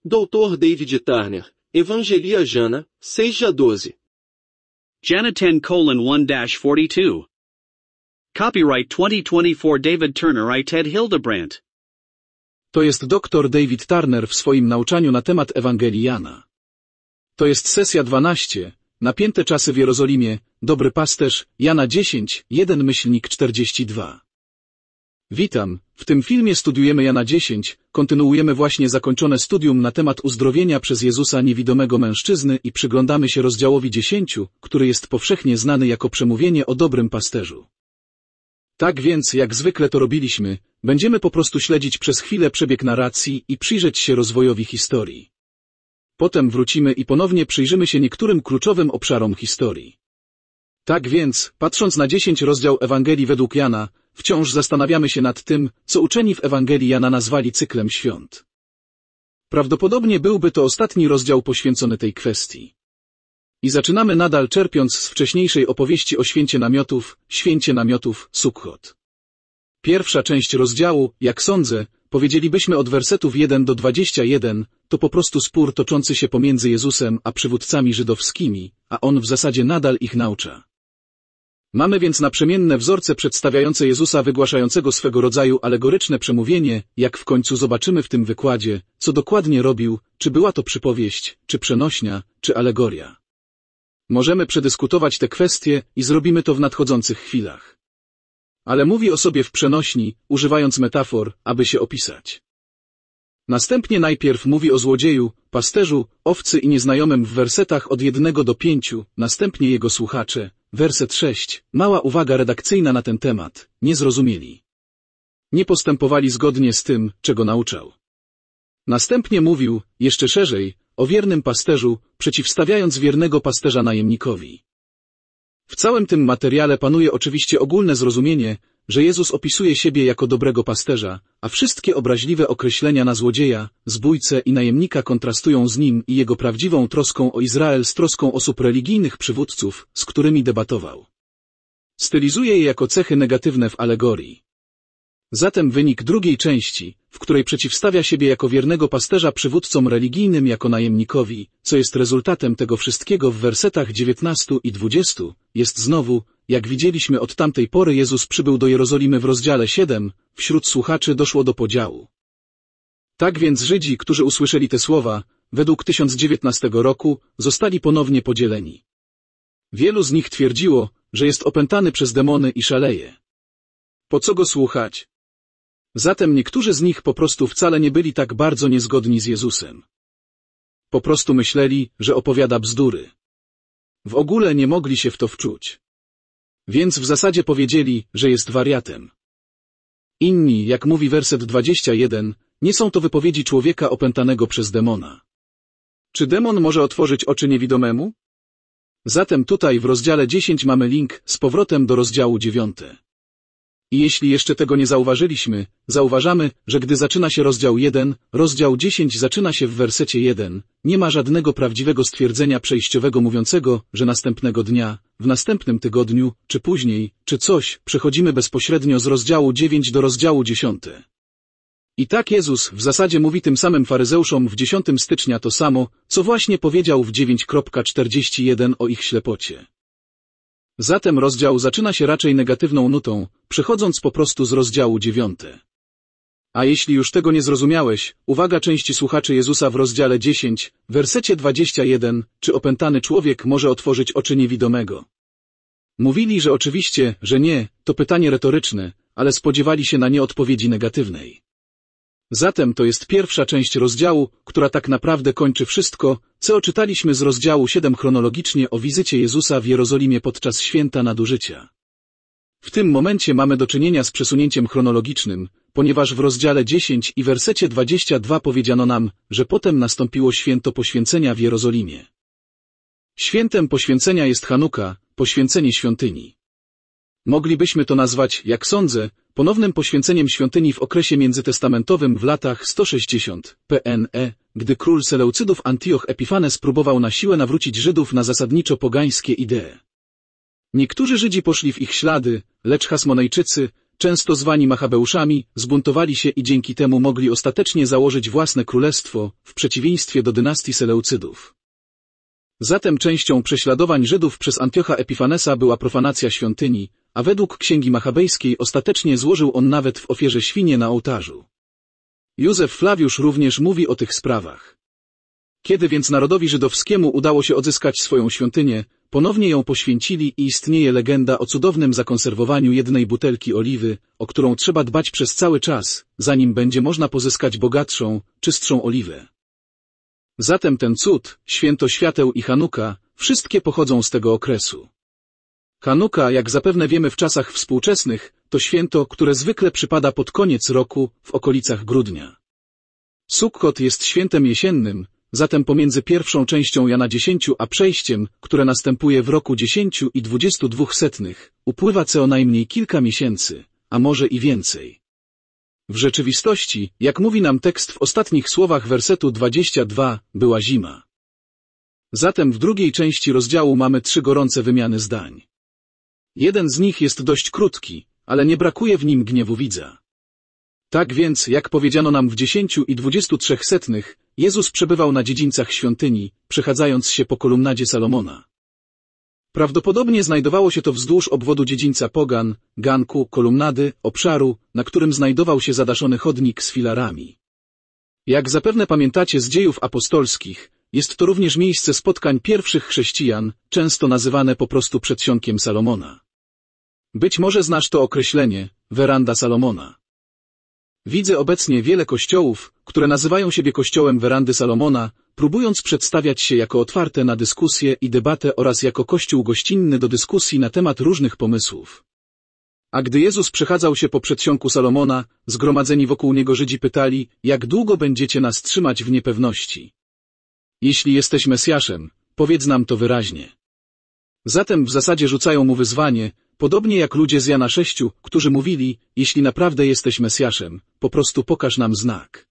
Dr. David Turner, Evangelia Jana, 6-12. Jana 10:1-42. Copyright 2024 David Turner I. Ted Hildebrandt. To jest dr David Turner w swoim nauczaniu na temat Ewangelii Jana. To jest sesja 12, napięte czasy w Jerozolimie, dobry pasterz, Jana 10, 1-42. Witam, w tym filmie studiujemy Jana 10, kontynuujemy właśnie zakończone studium na temat uzdrowienia przez Jezusa niewidomego mężczyzny i przyglądamy się rozdziałowi 10, który jest powszechnie znany jako przemówienie o dobrym pasterzu. Tak więc, jak zwykle to robiliśmy, będziemy po prostu śledzić przez chwilę przebieg narracji i przyjrzeć się rozwojowi historii. Potem wrócimy i ponownie przyjrzymy się niektórym kluczowym obszarom historii. Tak więc, patrząc na 10 rozdział Ewangelii według Jana, wciąż zastanawiamy się nad tym, co uczeni w Ewangelii Jana nazwali cyklem świąt. Prawdopodobnie byłby to ostatni rozdział poświęcony tej kwestii. I zaczynamy nadal czerpiąc z wcześniejszej opowieści o święcie namiotów, Sukkot. Pierwsza część rozdziału, jak sądzę, powiedzielibyśmy od wersetów 1 do 21, to po prostu spór toczący się pomiędzy Jezusem a przywódcami żydowskimi, a on w zasadzie nadal ich naucza. Mamy więc naprzemienne wzorce przedstawiające Jezusa wygłaszającego swego rodzaju alegoryczne przemówienie, jak w końcu zobaczymy w tym wykładzie, co dokładnie robił, czy była to przypowieść, czy przenośnia, czy alegoria. Możemy przedyskutować te kwestie i zrobimy to w nadchodzących chwilach. Ale mówi o sobie w przenośni, używając metafor, aby się opisać. Następnie najpierw mówi o złodzieju, pasterzu, owcy i nieznajomym w wersetach od 1 do 5, następnie jego słuchacze, werset 6, mała uwaga redakcyjna na ten temat, nie zrozumieli. Nie postępowali zgodnie z tym, czego nauczał. Następnie mówił, jeszcze szerzej, o wiernym pasterzu, przeciwstawiając wiernego pasterza najemnikowi. W całym tym materiale panuje oczywiście ogólne zrozumienie, że Jezus opisuje siebie jako dobrego pasterza, a wszystkie obraźliwe określenia na złodzieja, zbójcę i najemnika kontrastują z nim i jego prawdziwą troską o Izrael z troską osób religijnych przywódców, z którymi debatował. Stylizuje je jako cechy negatywne w alegorii. Zatem wynik drugiej części, w której przeciwstawia siebie jako wiernego pasterza przywódcom religijnym jako najemnikowi, co jest rezultatem tego wszystkiego w wersetach 19 i 20, jest znowu, jak widzieliśmy od tamtej pory Jezus przybył do Jerozolimy w rozdziale 7, wśród słuchaczy doszło do podziału. Tak więc Żydzi, którzy usłyszeli te słowa, według 1019 roku, zostali ponownie podzieleni. Wielu z nich twierdziło, że jest opętany przez demony i szaleje. Po co go słuchać? Zatem niektórzy z nich po prostu wcale nie byli tak bardzo niezgodni z Jezusem. Po prostu myśleli, że opowiada bzdury. W ogóle nie mogli się w to wczuć. Więc w zasadzie powiedzieli, że jest wariatem. Inni, jak mówi werset 21, nie są to wypowiedzi człowieka opętanego przez demona. Czy demon może otworzyć oczy niewidomemu? Zatem tutaj w rozdziale 10 mamy link z powrotem do rozdziału 9. I jeśli jeszcze tego nie zauważyliśmy, zauważamy, że gdy zaczyna się rozdział 1, rozdział 10 zaczyna się w wersecie 1, nie ma żadnego prawdziwego stwierdzenia przejściowego mówiącego, że następnego dnia, w następnym tygodniu, czy później, czy coś, przechodzimy bezpośrednio z rozdziału 9 do rozdziału 10. I tak Jezus w zasadzie mówi tym samym faryzeuszom w 10 stycznia to samo, co właśnie powiedział w 9:41 o ich ślepocie. Zatem rozdział zaczyna się raczej negatywną nutą, przechodząc po prostu z rozdziału 9. A jeśli już tego nie zrozumiałeś, uwaga części słuchaczy Jezusa w rozdziale 10, wersecie 21, czy opętany człowiek może otworzyć oczy niewidomego? Mówili, że oczywiście, że nie, to pytanie retoryczne, ale spodziewali się na nie odpowiedzi negatywnej. Zatem to jest pierwsza część rozdziału, która tak naprawdę kończy wszystko, co czytaliśmy z rozdziału 7 chronologicznie o wizycie Jezusa w Jerozolimie podczas święta nadużycia. W tym momencie mamy do czynienia z przesunięciem chronologicznym, ponieważ w rozdziale 10 i wersecie 22 powiedziano nam, że potem nastąpiło święto poświęcenia w Jerozolimie. Świętem poświęcenia jest Chanuka, poświęcenie świątyni. Moglibyśmy to nazwać, jak sądzę, ponownym poświęceniem świątyni w okresie międzytestamentowym w latach 160 PNE, gdy król Seleucydów Antioch Epifanes próbował na siłę nawrócić Żydów na zasadniczo pogańskie idee. Niektórzy Żydzi poszli w ich ślady, lecz Hasmonejczycy, często zwani Machabeuszami, zbuntowali się i dzięki temu mogli ostatecznie założyć własne królestwo, w przeciwieństwie do dynastii Seleucydów. Zatem częścią prześladowań Żydów przez Antiocha Epifanesa była profanacja świątyni, a według Księgi Machabejskiej ostatecznie złożył on nawet w ofierze świnie na ołtarzu. Józef Flawiusz również mówi o tych sprawach. Kiedy więc narodowi żydowskiemu udało się odzyskać swoją świątynię, ponownie ją poświęcili i istnieje legenda o cudownym zakonserwowaniu jednej butelki oliwy, o którą trzeba dbać przez cały czas, zanim będzie można pozyskać bogatszą, czystszą oliwę. Zatem ten cud, święto świateł i Chanuka, wszystkie pochodzą z tego okresu. Chanuka, jak zapewne wiemy w czasach współczesnych, to święto, które zwykle przypada pod koniec roku, w okolicach grudnia. Sukkot jest świętem jesiennym, zatem pomiędzy pierwszą częścią Jana 10 a przejściem, które następuje w roku 10 i 22 setnych, upływa co najmniej kilka miesięcy, a może i więcej. W rzeczywistości, jak mówi nam tekst w ostatnich słowach wersetu 22, była zima. Zatem w drugiej części rozdziału mamy 3 gorące wymiany zdań. Jeden z nich jest dość krótki, ale nie brakuje w nim gniewu widza. Tak więc, jak powiedziano nam w 10 i 23 setnych, Jezus przebywał na dziedzińcach świątyni, przechadzając się po kolumnadzie Salomona. Prawdopodobnie znajdowało się to wzdłuż obwodu dziedzińca pogan, ganku, kolumnady, obszaru, na którym znajdował się zadaszony chodnik z filarami. Jak zapewne pamiętacie z dziejów apostolskich, jest to również miejsce spotkań pierwszych chrześcijan, często nazywane po prostu przedsionkiem Salomona. Być może znasz to określenie, weranda Salomona. Widzę obecnie wiele kościołów, które nazywają siebie kościołem werandy Salomona, próbując przedstawiać się jako otwarte na dyskusję i debatę oraz jako kościół gościnny do dyskusji na temat różnych pomysłów. A gdy Jezus przechadzał się po przedsionku Salomona, zgromadzeni wokół Niego Żydzi pytali, jak długo będziecie nas trzymać w niepewności? Jeśli jesteś Mesjaszem, powiedz nam to wyraźnie. Zatem w zasadzie rzucają mu wyzwanie, podobnie jak ludzie z Jana 6, którzy mówili, jeśli naprawdę jesteś Mesjaszem, po prostu pokaż nam znak.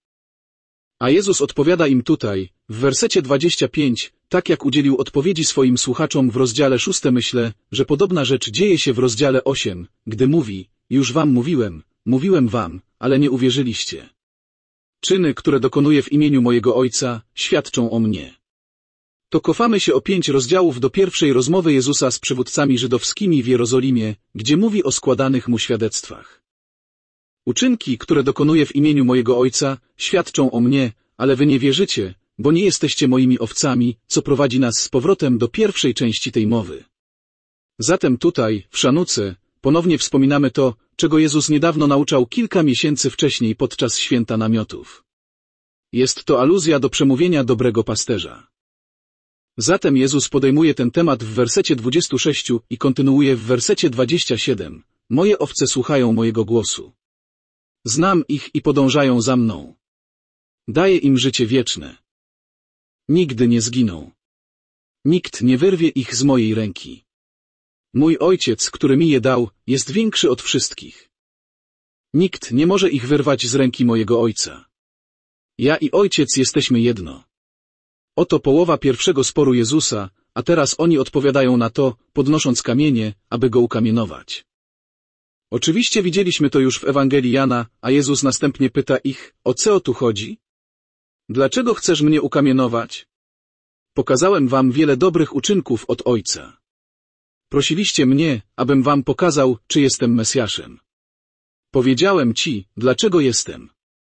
A Jezus odpowiada im tutaj, w wersecie 25, tak jak udzielił odpowiedzi swoim słuchaczom w rozdziale 6. Myślę, że podobna rzecz dzieje się w rozdziale 8, gdy mówi, już wam mówiłem wam, ale nie uwierzyliście. Czyny, które dokonuję w imieniu mojego Ojca, świadczą o mnie. To cofamy się o 5 rozdziałów do pierwszej rozmowy Jezusa z przywódcami żydowskimi w Jerozolimie, gdzie mówi o składanych mu świadectwach. Uczynki, które dokonuję w imieniu mojego Ojca, świadczą o mnie, ale wy nie wierzycie, bo nie jesteście moimi owcami, co prowadzi nas z powrotem do pierwszej części tej mowy. Zatem tutaj, w Szanuce, ponownie wspominamy to, czego Jezus niedawno nauczał kilka miesięcy wcześniej podczas święta namiotów. Jest to aluzja do przemówienia dobrego pasterza. Zatem Jezus podejmuje ten temat w wersecie 26 i kontynuuje w wersecie 27. Moje owce słuchają mojego głosu. Znam ich i podążają za mną. Daję im życie wieczne. Nigdy nie zginą. Nikt nie wyrwie ich z mojej ręki. Mój Ojciec, który mi je dał, jest większy od wszystkich. Nikt nie może ich wyrwać z ręki mojego Ojca. Ja i Ojciec jesteśmy jedno. Oto połowa pierwszego sporu Jezusa, a teraz oni odpowiadają na to, podnosząc kamienie, aby go ukamienować. Oczywiście widzieliśmy to już w Ewangelii Jana, a Jezus następnie pyta ich, o co tu chodzi? Dlaczego chcesz mnie ukamienować? Pokazałem wam wiele dobrych uczynków od Ojca. Prosiliście mnie, abym wam pokazał, czy jestem Mesjaszem. Powiedziałem ci, dlaczego jestem.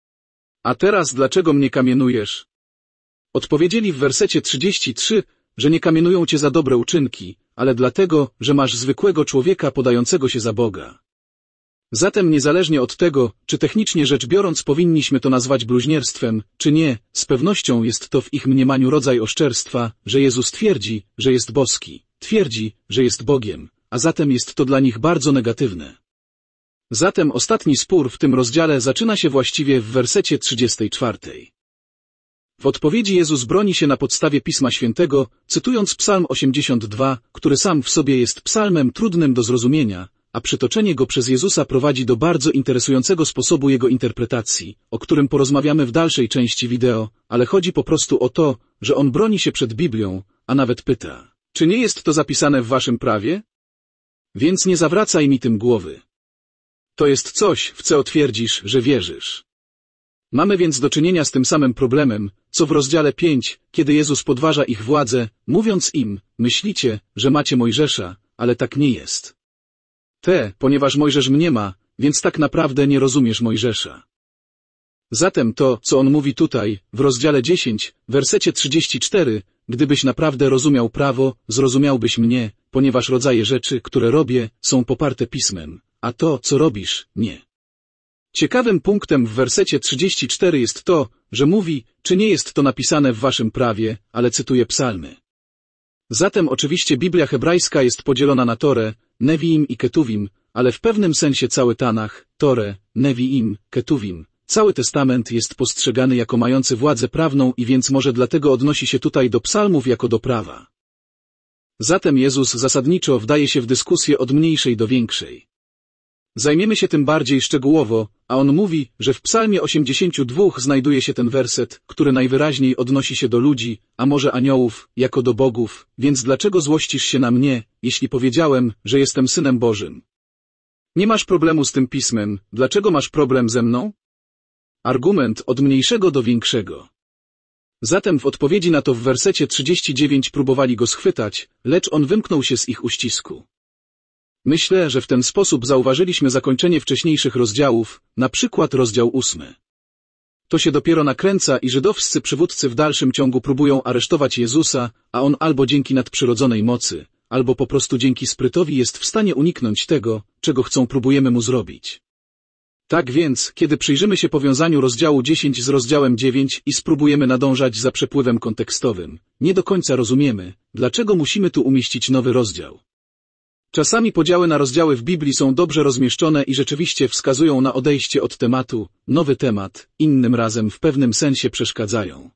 A teraz dlaczego mnie kamienujesz? Odpowiedzieli w wersecie 33, że nie kamienują cię za dobre uczynki, ale dlatego, że masz zwykłego człowieka podającego się za Boga. Zatem niezależnie od tego, czy technicznie rzecz biorąc powinniśmy to nazwać bluźnierstwem, czy nie, z pewnością jest to w ich mniemaniu rodzaj oszczerstwa, że Jezus twierdzi, że jest boski, twierdzi, że jest Bogiem, a zatem jest to dla nich bardzo negatywne. Zatem ostatni spór w tym rozdziale zaczyna się właściwie w wersecie 34. W odpowiedzi Jezus broni się na podstawie Pisma Świętego, cytując Psalm 82, który sam w sobie jest psalmem trudnym do zrozumienia, a przytoczenie go przez Jezusa prowadzi do bardzo interesującego sposobu jego interpretacji, o którym porozmawiamy w dalszej części wideo, ale chodzi po prostu o to, że on broni się przed Biblią, a nawet pyta, czy nie jest to zapisane w waszym prawie? Więc nie zawracaj mi tym głowy. To jest coś, w co twierdzisz, że wierzysz. Mamy więc do czynienia z tym samym problemem, co w rozdziale 5, kiedy Jezus podważa ich władzę, mówiąc im, myślicie, że macie Mojżesza, ale tak nie jest. Ponieważ Mojżesz mnie ma, więc tak naprawdę nie rozumiesz Mojżesza. Zatem to, co on mówi tutaj, w rozdziale 10, wersecie 34, gdybyś naprawdę rozumiał prawo, zrozumiałbyś mnie, ponieważ rodzaje rzeczy, które robię, są poparte pismem, a to, co robisz, nie. Ciekawym punktem w wersecie 34 jest to, że mówi, czy nie jest to napisane w waszym prawie, ale cytuje psalmy. Zatem oczywiście Biblia hebrajska jest podzielona na Torę, Neviim i Ketuvim, ale w pewnym sensie cały Tanach, Torę, Neviim, Ketuvim, cały Testament jest postrzegany jako mający władzę prawną i więc może dlatego odnosi się tutaj do psalmów jako do prawa. Zatem Jezus zasadniczo wdaje się w dyskusję od mniejszej do większej. Zajmiemy się tym bardziej szczegółowo, a on mówi, że w Psalmie 82 znajduje się ten werset, który najwyraźniej odnosi się do ludzi, a może aniołów, jako do bogów, więc dlaczego złościsz się na mnie, jeśli powiedziałem, że jestem Synem Bożym? Nie masz problemu z tym pismem, dlaczego masz problem ze mną? Argument od mniejszego do większego. Zatem w odpowiedzi na to w wersecie 39 próbowali go schwytać, lecz on wymknął się z ich uścisku. Myślę, że w ten sposób zauważyliśmy zakończenie wcześniejszych rozdziałów, na przykład rozdział 8. To się dopiero nakręca i żydowscy przywódcy w dalszym ciągu próbują aresztować Jezusa, a on albo dzięki nadprzyrodzonej mocy, albo po prostu dzięki sprytowi jest w stanie uniknąć tego, czego chcą próbujemy mu zrobić. Tak więc, kiedy przyjrzymy się powiązaniu rozdziału 10 z rozdziałem 9 i spróbujemy nadążać za przepływem kontekstowym, nie do końca rozumiemy, dlaczego musimy tu umieścić nowy rozdział. Czasami podziały na rozdziały w Biblii są dobrze rozmieszczone i rzeczywiście wskazują na odejście od tematu, nowy temat, innym razem w pewnym sensie przeszkadzają.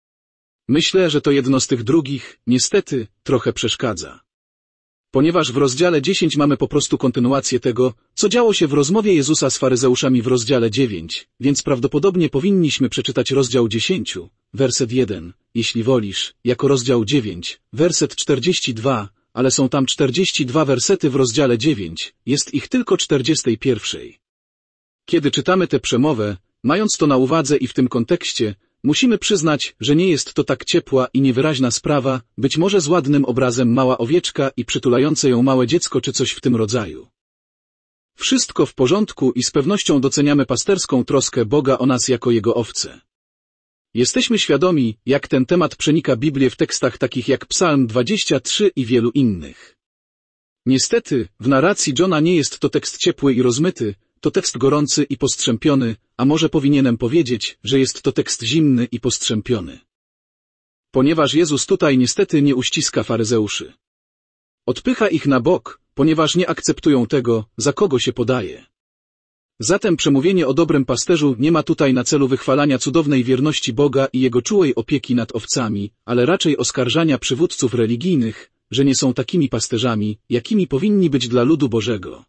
Myślę, że to jedno z tych drugich, niestety, trochę przeszkadza. Ponieważ w rozdziale 10 mamy po prostu kontynuację tego, co działo się w rozmowie Jezusa z faryzeuszami w rozdziale 9, więc prawdopodobnie powinniśmy przeczytać rozdział 10, werset 1, jeśli wolisz, jako rozdział 9, werset 42, ale są tam 42 wersety w rozdziale 9, jest ich tylko 41. Kiedy czytamy tę przemowę, mając to na uwadze i w tym kontekście, musimy przyznać, że nie jest to tak ciepła i niewyraźna sprawa, być może z ładnym obrazem mała owieczka i przytulające ją małe dziecko czy coś w tym rodzaju. Wszystko w porządku i z pewnością doceniamy pasterską troskę Boga o nas jako Jego owce. Jesteśmy świadomi, jak ten temat przenika Biblię w tekstach takich jak Psalm 23 i wielu innych. Niestety, w narracji Johna nie jest to tekst ciepły i rozmyty, to tekst gorący i postrzępiony, a może powinienem powiedzieć, że jest to tekst zimny i postrzępiony. Ponieważ Jezus tutaj niestety nie uściska faryzeuszy. Odpycha ich na bok, ponieważ nie akceptują tego, za kogo się podaje. Zatem przemówienie o dobrym pasterzu nie ma tutaj na celu wychwalania cudownej wierności Boga i Jego czułej opieki nad owcami, ale raczej oskarżania przywódców religijnych, że nie są takimi pasterzami, jakimi powinni być dla ludu Bożego.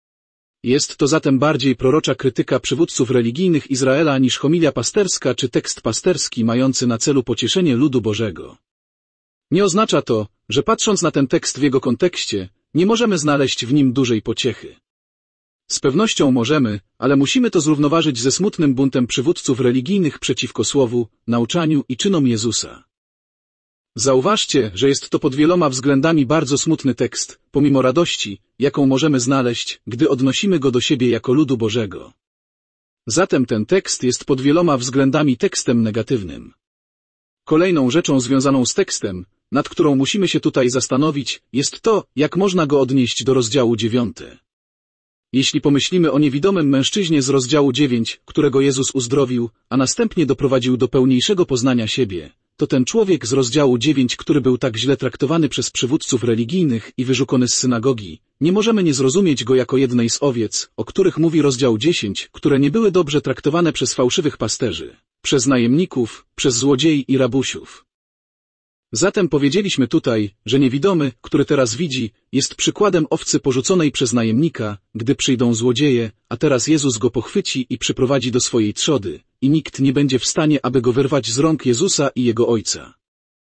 Jest to zatem bardziej prorocza krytyka przywódców religijnych Izraela niż homilia pasterska czy tekst pasterski mający na celu pocieszenie ludu Bożego. Nie oznacza to, że patrząc na ten tekst w jego kontekście, nie możemy znaleźć w nim dużej pociechy. Z pewnością możemy, ale musimy to zrównoważyć ze smutnym buntem przywódców religijnych przeciwko słowu, nauczaniu i czynom Jezusa. Zauważcie, że jest to pod wieloma względami bardzo smutny tekst, pomimo radości, jaką możemy znaleźć, gdy odnosimy go do siebie jako ludu Bożego. Zatem ten tekst jest pod wieloma względami tekstem negatywnym. Kolejną rzeczą związaną z tekstem, nad którą musimy się tutaj zastanowić, jest to, jak można go odnieść do rozdziału 9. Jeśli pomyślimy o niewidomym mężczyźnie z rozdziału 9, którego Jezus uzdrowił, a następnie doprowadził do pełniejszego poznania siebie, to ten człowiek z rozdziału 9, który był tak źle traktowany przez przywódców religijnych i wyrzucony z synagogi, nie możemy nie zrozumieć go jako jednej z owiec, o których mówi rozdział 10, które nie były dobrze traktowane przez fałszywych pasterzy, przez najemników, przez złodziei i rabusiów. Zatem powiedzieliśmy tutaj, że niewidomy, który teraz widzi, jest przykładem owcy porzuconej przez najemnika, gdy przyjdą złodzieje, a teraz Jezus go pochwyci i przyprowadzi do swojej trzody, i nikt nie będzie w stanie, aby go wyrwać z rąk Jezusa i Jego Ojca.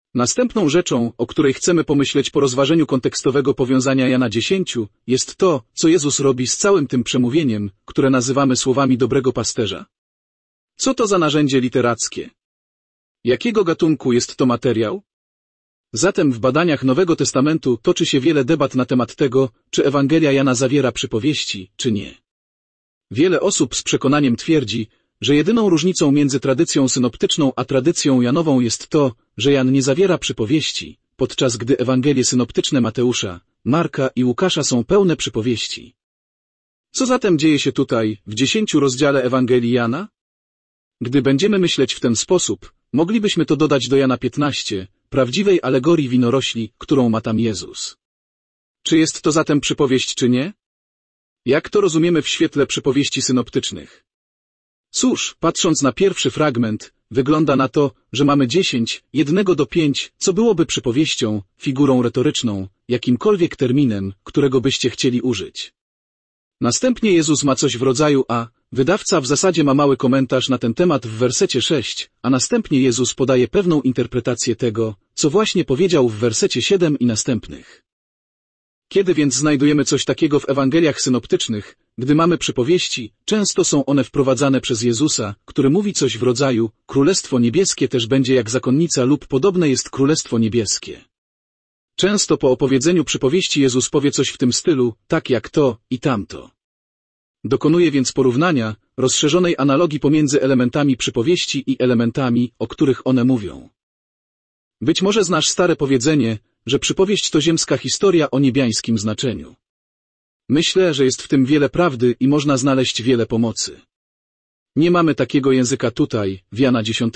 Następną rzeczą, o której chcemy pomyśleć po rozważeniu kontekstowego powiązania Jana 10, jest to, co Jezus robi z całym tym przemówieniem, które nazywamy słowami dobrego pasterza. Co to za narzędzie literackie? Jakiego gatunku jest to materiał? Zatem w badaniach Nowego Testamentu toczy się wiele debat na temat tego, czy Ewangelia Jana zawiera przypowieści, czy nie. Wiele osób z przekonaniem twierdzi, że jedyną różnicą między tradycją synoptyczną a tradycją janową jest to, że Jan nie zawiera przypowieści, podczas gdy Ewangelie synoptyczne Mateusza, Marka i Łukasza są pełne przypowieści. Co zatem dzieje się tutaj, w 10 rozdziale Ewangelii Jana? Gdy będziemy myśleć w ten sposób, moglibyśmy to dodać do Jana 15, prawdziwej alegorii winorośli, którą ma tam Jezus. Czy jest to zatem przypowieść, czy nie? Jak to rozumiemy w świetle przypowieści synoptycznych? Cóż, patrząc na pierwszy fragment, wygląda na to, że mamy 10, 1-5, co byłoby przypowieścią, figurą retoryczną, jakimkolwiek terminem, którego byście chcieli użyć. Następnie Jezus ma coś w rodzaju a, wydawca w zasadzie ma mały komentarz na ten temat w wersecie 6, a następnie Jezus podaje pewną interpretację tego, co właśnie powiedział w wersecie 7 i następnych. Kiedy więc znajdujemy coś takiego w Ewangeliach synoptycznych, gdy mamy przypowieści, często są one wprowadzane przez Jezusa, który mówi coś w rodzaju, Królestwo Niebieskie też będzie jak zakonnica lub podobne jest Królestwo Niebieskie. Często po opowiedzeniu przypowieści Jezus powie coś w tym stylu, tak jak to i tamto. Dokonuje więc porównania, rozszerzonej analogii pomiędzy elementami przypowieści i elementami, o których one mówią. Być może znasz stare powiedzenie, że przypowieść to ziemska historia o niebiańskim znaczeniu. Myślę, że jest w tym wiele prawdy i można znaleźć wiele pomocy. Nie mamy takiego języka tutaj, w Jana 10.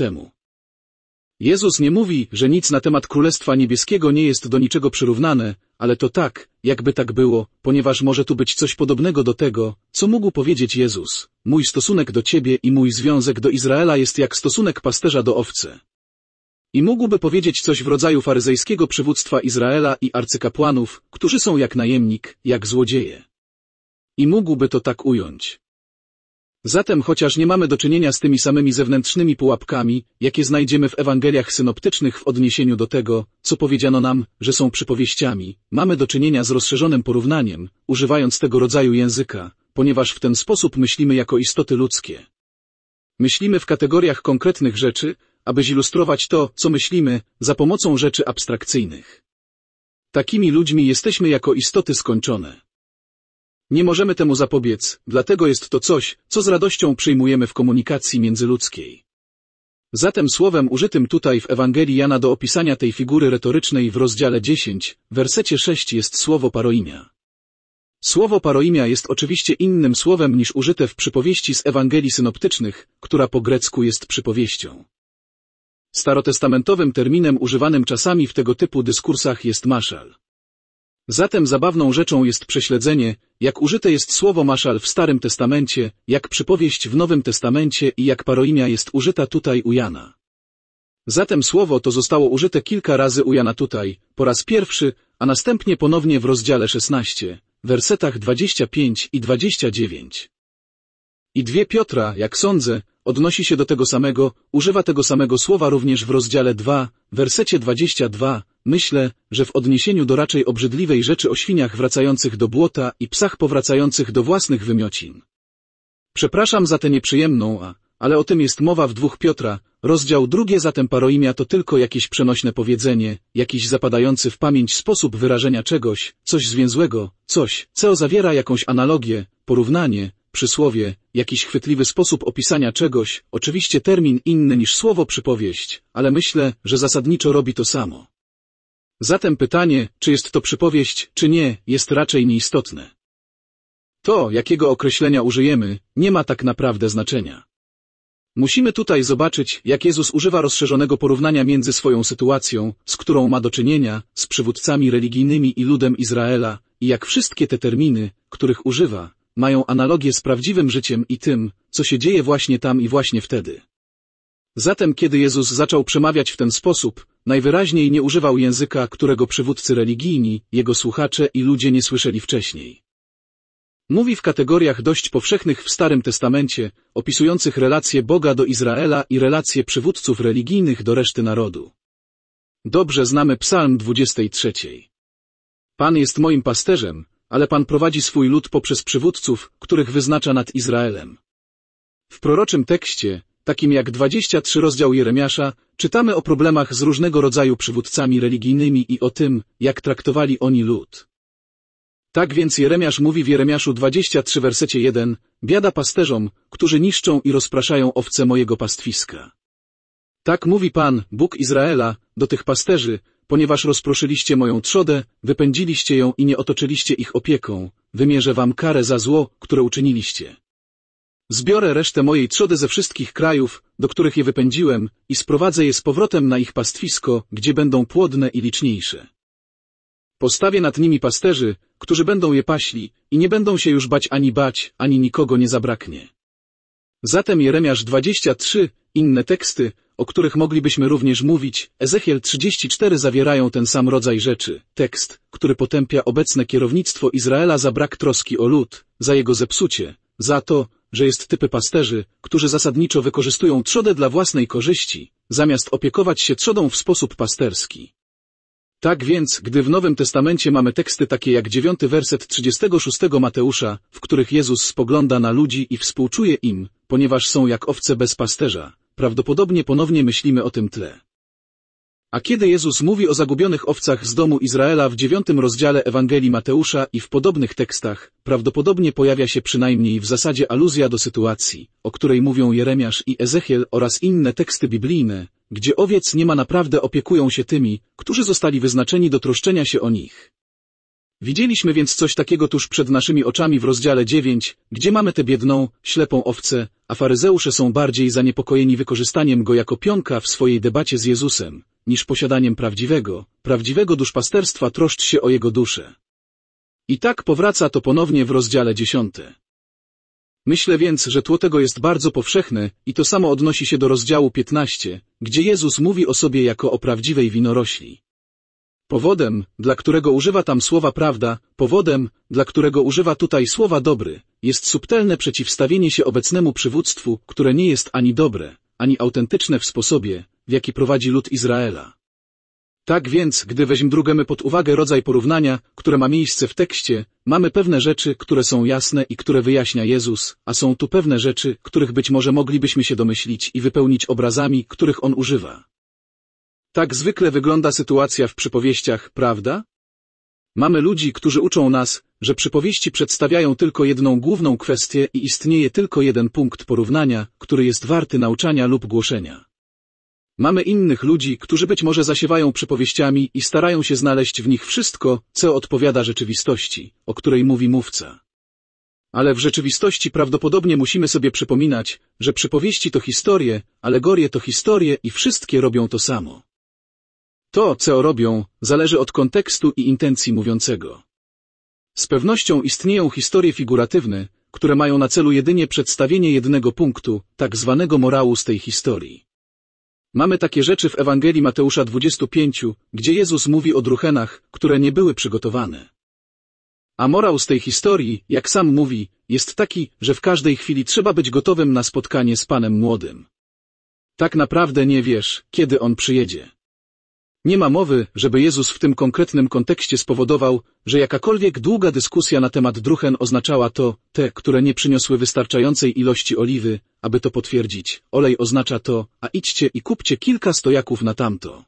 Jezus nie mówi, że nic na temat Królestwa Niebieskiego nie jest do niczego przyrównane, ale to tak, jakby tak było, ponieważ może tu być coś podobnego do tego, co mógł powiedzieć Jezus. Mój stosunek do ciebie i mój związek do Izraela jest jak stosunek pasterza do owcy. I mógłby powiedzieć coś w rodzaju faryzejskiego przywództwa Izraela i arcykapłanów, którzy są jak najemnik, jak złodzieje. I mógłby to tak ująć. Zatem chociaż nie mamy do czynienia z tymi samymi zewnętrznymi pułapkami, jakie znajdziemy w Ewangeliach synoptycznych w odniesieniu do tego, co powiedziano nam, że są przypowieściami, mamy do czynienia z rozszerzonym porównaniem, używając tego rodzaju języka, ponieważ w ten sposób myślimy jako istoty ludzkie. Myślimy w kategoriach konkretnych rzeczy, aby zilustrować to, co myślimy, za pomocą rzeczy abstrakcyjnych. Takimi ludźmi jesteśmy jako istoty skończone. Nie możemy temu zapobiec, dlatego jest to coś, co z radością przyjmujemy w komunikacji międzyludzkiej. Zatem słowem użytym tutaj w Ewangelii Jana do opisania tej figury retorycznej w rozdziale 10, wersecie 6 jest słowo paroimia. Słowo paroimia jest oczywiście innym słowem niż użyte w przypowieści z Ewangelii synoptycznych, która po grecku jest przypowieścią. Starotestamentowym terminem używanym czasami w tego typu dyskursach jest maszal. Zatem zabawną rzeczą jest prześledzenie, jak użyte jest słowo maszal w Starym Testamencie, jak przypowieść w Nowym Testamencie i jak paroimia jest użyta tutaj u Jana. Zatem słowo to zostało użyte kilka razy u Jana tutaj, po raz pierwszy, a następnie ponownie w rozdziale 16, wersetach 25 i 29. I 2 Piotra, jak sądzę, odnosi się do tego samego, używa tego samego słowa również w rozdziale 2, wersecie 22, myślę, że w odniesieniu do raczej obrzydliwej rzeczy o świniach wracających do błota i psach powracających do własnych wymiocin. Przepraszam za tę nieprzyjemną, ale o tym jest mowa w 2 Piotra, rozdział 2, zatem paroimia to tylko jakieś przenośne powiedzenie, jakiś zapadający w pamięć sposób wyrażenia czegoś, coś zwięzłego, coś, co zawiera jakąś analogię, porównanie, przysłowie, jakiś chwytliwy sposób opisania czegoś, oczywiście termin inny niż słowo przypowieść, ale myślę, że zasadniczo robi to samo. Zatem pytanie, czy jest to przypowieść, czy nie, jest raczej nieistotne. To, jakiego określenia użyjemy, nie ma tak naprawdę znaczenia. Musimy tutaj zobaczyć, jak Jezus używa rozszerzonego porównania między swoją sytuacją, z którą ma do czynienia, z przywódcami religijnymi i ludem Izraela, i jak wszystkie te terminy, których używa, mają analogię z prawdziwym życiem i tym, co się dzieje właśnie tam i właśnie wtedy. Zatem kiedy Jezus zaczął przemawiać w ten sposób, najwyraźniej nie używał języka, którego przywódcy religijni, jego słuchacze i ludzie nie słyszeli wcześniej. Mówi w kategoriach dość powszechnych w Starym Testamencie, opisujących relacje Boga do Izraela i relacje przywódców religijnych do reszty narodu. Dobrze znamy Psalm 23. Pan jest moim pasterzem, ale Pan prowadzi swój lud poprzez przywódców, których wyznacza nad Izraelem. W proroczym tekście, takim jak 23 rozdział Jeremiasza, czytamy o problemach z różnego rodzaju przywódcami religijnymi i o tym, jak traktowali oni lud. Tak więc Jeremiasz mówi w Jeremiaszu 23 wersecie 1, biada pasterzom, którzy niszczą i rozpraszają owce mojego pastwiska. Tak mówi Pan, Bóg Izraela, do tych pasterzy, ponieważ rozproszyliście moją trzodę, wypędziliście ją i nie otoczyliście ich opieką, wymierzę wam karę za zło, które uczyniliście. Zbiorę resztę mojej trzody ze wszystkich krajów, do których je wypędziłem, i sprowadzę je z powrotem na ich pastwisko, gdzie będą płodne i liczniejsze. Postawię nad nimi pasterzy, którzy będą je paśli i nie będą się już bać, ani nikogo nie zabraknie. Zatem Jeremiasz 23, inne teksty, o których moglibyśmy również mówić, Ezechiel 34 zawierają ten sam rodzaj rzeczy. Tekst, który potępia obecne kierownictwo Izraela za brak troski o lud, za jego zepsucie, za to, że jest typy pasterzy, którzy zasadniczo wykorzystują trzodę dla własnej korzyści, zamiast opiekować się trzodą w sposób pasterski. Tak więc, gdy w Nowym Testamencie mamy teksty takie jak 9 werset 36 Mateusza, w których Jezus spogląda na ludzi i współczuje im, ponieważ są jak owce bez pasterza, prawdopodobnie ponownie myślimy o tym tle. A kiedy Jezus mówi o zagubionych owcach z domu Izraela w 9 rozdziale Ewangelii Mateusza i w podobnych tekstach, prawdopodobnie pojawia się przynajmniej w zasadzie aluzja do sytuacji, o której mówią Jeremiasz i Ezechiel oraz inne teksty biblijne, gdzie owiec nie ma naprawdę opiekują się tymi, którzy zostali wyznaczeni do troszczenia się o nich. Widzieliśmy więc coś takiego tuż przed naszymi oczami w rozdziale 9, gdzie mamy tę biedną, ślepą owcę, a faryzeusze są bardziej zaniepokojeni wykorzystaniem go jako pionka w swojej debacie z Jezusem, niż posiadaniem prawdziwego duszpasterstwa troszcz się o jego duszę. I tak powraca to ponownie w rozdziale 10. Myślę więc, że tło tego jest bardzo powszechne i to samo odnosi się do rozdziału 15, gdzie Jezus mówi o sobie jako o prawdziwej winorośli. Powodem, dla którego używa tam słowa prawda, powodem, dla którego używa tutaj słowa dobry, jest subtelne przeciwstawienie się obecnemu przywództwu, które nie jest ani dobre, ani autentyczne w sposobie, w jaki prowadzi lud Izraela. Tak więc, gdy weźmiemy pod uwagę rodzaj porównania, które ma miejsce w tekście, mamy pewne rzeczy, które są jasne i które wyjaśnia Jezus, a są tu pewne rzeczy, których być może moglibyśmy się domyślić i wypełnić obrazami, których On używa. Tak zwykle wygląda sytuacja w przypowieściach, prawda? Mamy ludzi, którzy uczą nas, że przypowieści przedstawiają tylko jedną główną kwestię i istnieje tylko jeden punkt porównania, który jest warty nauczania lub głoszenia. Mamy innych ludzi, którzy być może zasiewają przypowieściami i starają się znaleźć w nich wszystko, co odpowiada rzeczywistości, o której mówi mówca. Ale w rzeczywistości prawdopodobnie musimy sobie przypominać, że przypowieści to historie, alegorie to historie i wszystkie robią to samo. To, co robią, zależy od kontekstu i intencji mówiącego. Z pewnością istnieją historie figuratywne, które mają na celu jedynie przedstawienie jednego punktu, tak zwanego morału z tej historii. Mamy takie rzeczy w Ewangelii Mateusza 25, gdzie Jezus mówi o druchenach, które nie były przygotowane. A morał z tej historii, jak sam mówi, jest taki, że w każdej chwili trzeba być gotowym na spotkanie z Panem młodym. Tak naprawdę nie wiesz, kiedy On przyjedzie. Nie ma mowy, żeby Jezus w tym konkretnym kontekście spowodował, że jakakolwiek długa dyskusja na temat druchen oznaczała to, te, które nie przyniosły wystarczającej ilości oliwy, aby to potwierdzić. Olej oznacza to, a idźcie i kupcie kilka stojaków na tamto.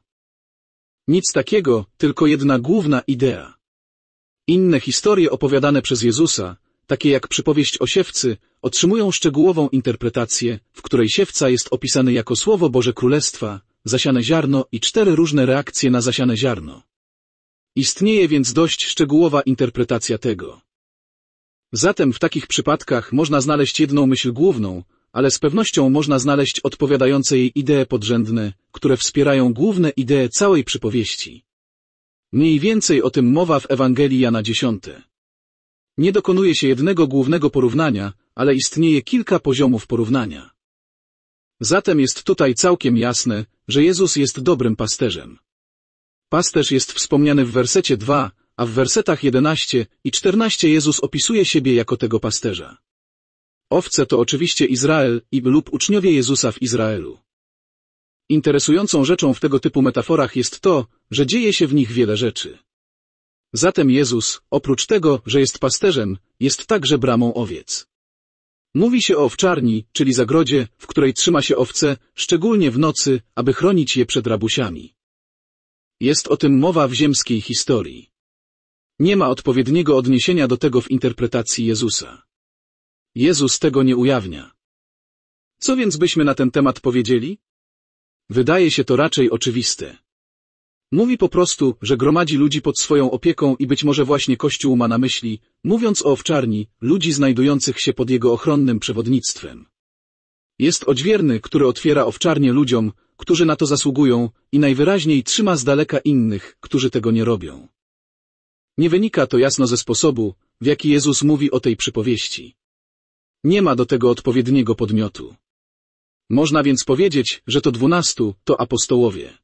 Nic takiego, tylko jedna główna idea. Inne historie opowiadane przez Jezusa, takie jak przypowieść o siewcy, otrzymują szczegółową interpretację, w której siewca jest opisany jako Słowo Boże Królestwa, zasiane ziarno i 4 różne reakcje na zasiane ziarno. Istnieje więc dość szczegółowa interpretacja tego. Zatem w takich przypadkach można znaleźć jedną myśl główną, ale z pewnością można znaleźć odpowiadające jej idee podrzędne, które wspierają główne idee całej przypowieści. Mniej więcej o tym mowa w Ewangelii Jana 10. Nie dokonuje się jednego głównego porównania, ale istnieje kilka poziomów porównania. Zatem jest tutaj całkiem jasne, że Jezus jest dobrym pasterzem. Pasterz jest wspomniany w wersecie 2, a w wersetach 11 i 14 Jezus opisuje siebie jako tego pasterza. Owce to oczywiście Izrael lub uczniowie Jezusa w Izraelu. Interesującą rzeczą w tego typu metaforach jest to, że dzieje się w nich wiele rzeczy. Zatem Jezus, oprócz tego, że jest pasterzem, jest także bramą owiec. Mówi się o owczarni, czyli zagrodzie, w której trzyma się owce, szczególnie w nocy, aby chronić je przed rabusiami. Jest o tym mowa w ziemskiej historii. Nie ma odpowiedniego odniesienia do tego w interpretacji Jezusa. Jezus tego nie ujawnia. Co więc byśmy na ten temat powiedzieli? Wydaje się to raczej oczywiste. Mówi po prostu, że gromadzi ludzi pod swoją opieką i być może właśnie Kościół ma na myśli, mówiąc o owczarni, ludzi znajdujących się pod jego ochronnym przewodnictwem. Jest odźwierny, który otwiera owczarnię ludziom, którzy na to zasługują i najwyraźniej trzyma z daleka innych, którzy tego nie robią. Nie wynika to jasno ze sposobu, w jaki Jezus mówi o tej przypowieści. Nie ma do tego odpowiedniego podmiotu. Można więc powiedzieć, że to 12 to apostołowie.